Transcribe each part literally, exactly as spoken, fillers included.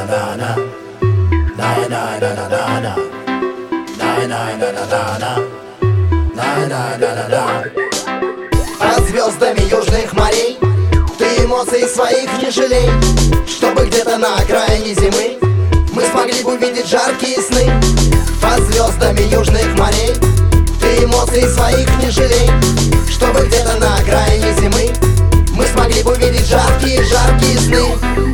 Под звездами южных морей ты эмоций своих не жалей, чтобы где-то на окраине зимы мы смогли бы увидеть жаркие сны. Под звездами южных морей ты эмоций своих не жалей, чтобы где-то на окраине зимы мы смогли бы увидеть жаркие, жаркие сны.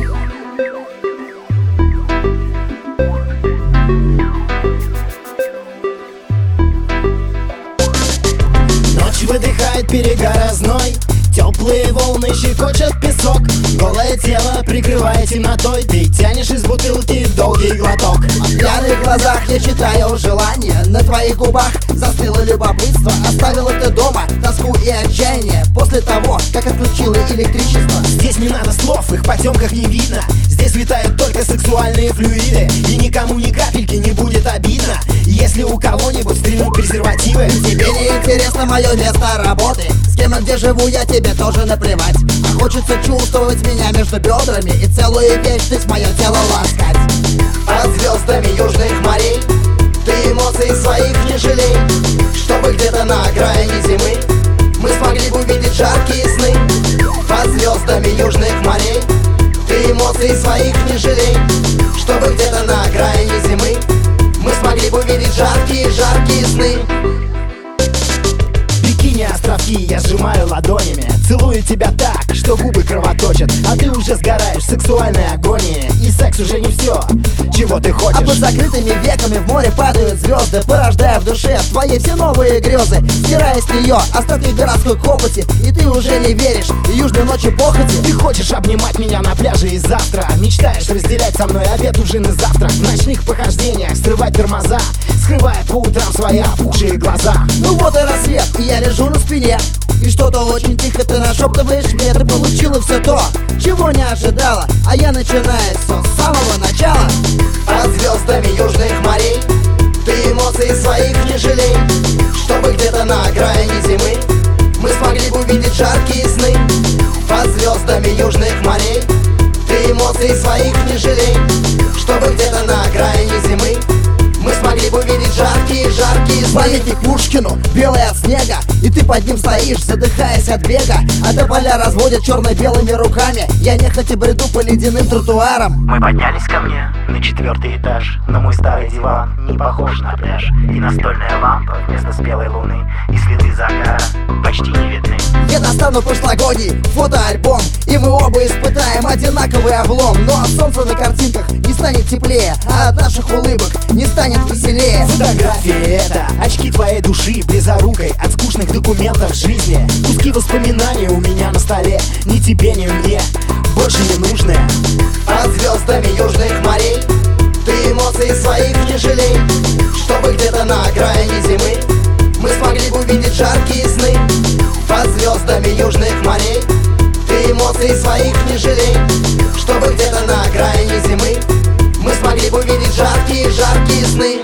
Выдыхает берега разной, теплые волны щекочет песок. Голое тело прикрывает темнотой, ты тянешь из бутылки долгий глоток. В пьяных глазах я читаю желание, на твоих губах застыло любопытство. Оставила ты дома тоску и отчаяние после того, как отключила электричество. Здесь не надо слов, их в потемках не видно. Здесь летают только сексуальные флюиды, и никому ни капельки не будет обидно, если у кого-нибудь стрельнут презервативы. Тебе не интересно мое место работы, с кем и где живу я, тебе тоже наплевать. А хочется чувствовать меня между бедрами и целую вечность мое тело ласкать. Под звездами южных морей ты эмоций своих не жалей, чтобы где-то на окраине зимы мы смогли бы увидеть жаркие сны. Под звездами южных морей ты эмоций своих не жалей, чтобы где-то на окраине зимы мы смогли бы увидеть жаркие, жаркие сны. Бикини островки я сжимаю ладонями, целую тебя так, что губы кровоточат, а ты уже сгораешь в сексуальной агонии, и секс уже не все, чего ты хочешь. А под закрытыми веками в море падают звезды, порождая в душе твои все новые грезы, стирая с нее остатки городской копоти, и ты уже не веришь южной ночи похоти. Ты хочешь обнимать меня на пляже и завтра мечтаешь разделять со мной обед, ужин и завтрак, в ночных похождениях срывать тормоза, скрывая по утрам свои опухшие глаза. Ну вот и рассвет, и я лежу на спине, и что-то очень тихо ты нашептываешь мне. Ты получила все то, чего не ожидала, а я начинаю все с самого начала. Под звездами южных морей ты эмоций своих не жалей, чтобы где-то на окраине зимы мы смогли бы увидеть жаркие сны. Под звездами южных морей ты эмоций своих не жалей, чтобы где-то на окраине зимы мы смогли бы увидеть жаркие, жаркие сны. Памятник Пушкину, белый от снега, и ты под ним стоишь, задыхаясь от бега, а тополя разводят черно-белыми руками. Я нехотя бреду по ледяным тротуарам. Мы поднялись ко мне на четвертый этаж, но мой старый диван не похож на пляж, и настольная лампа вместо спелой луны, и следы загара почти не видны. Я достану прошлогодний фотоальбом, и мы оба испытаем одинаковый облом. Но от солнца на картинках не станет теплее, а от наших улыбок не станет веселее. Фотографии — это очки твоей души, близорукой от скучных документов жизни. Куски воспоминаний у меня на столе, ни тебе, ни мне больше не нужны. Под звездами южных морей ты эмоций своих не жалей, чтобы где-то на окраине зимы мы смогли бы увидеть жаркие сны. Под звездами южных морей ты эмоций своих не жалей, чтобы где-то на окраине зимы мы смогли бы увидеть жаркие, жаркие сны.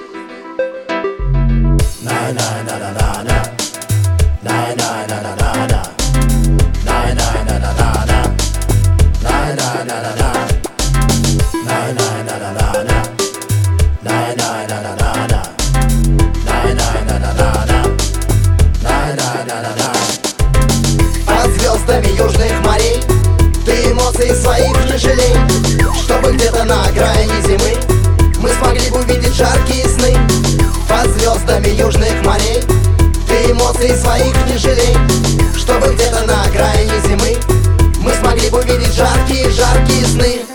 Под звездами южных морей ты эмоций своих не жалей, чтобы где-то на окраине зимы мы смогли бы увидеть жаркие сны. Под звездами южных морей ты эмоций своих не жалей, чтобы где-то на окраине зимы мы смогли бы увидеть жаркие, жаркие сны.